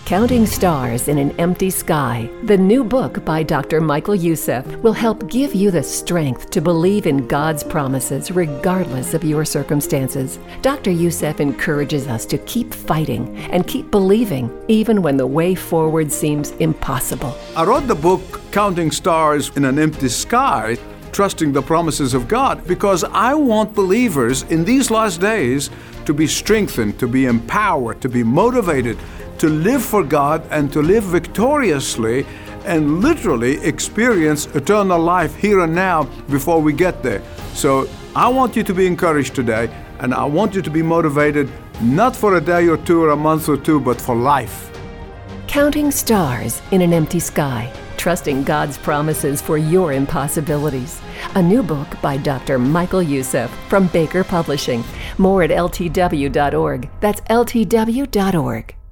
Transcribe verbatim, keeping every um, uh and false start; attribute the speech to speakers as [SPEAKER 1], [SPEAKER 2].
[SPEAKER 1] Counting Stars in an Empty Sky, the new book by Doctor Michael Youssef, will help give you the strength to believe in God's promises regardless of your circumstances. Doctor Youssef encourages us to keep fighting and keep believing even when the way forward seems impossible.
[SPEAKER 2] I wrote the book Counting Stars in an Empty Sky, trusting the promises of God, because I want believers in these last days to be strengthened, to be empowered, to be motivated, to live for God and to live victoriously and literally experience eternal life here and now before we get there. So I want you to be encouraged today, and I want you to be motivated not for a day or two or a month or two, but for life.
[SPEAKER 1] Counting Stars in an Empty Sky, trusting God's promises for your impossibilities. A new book by Doctor Michael Youssef from Baker Publishing. More at L T W dot org. That's L T W dot org.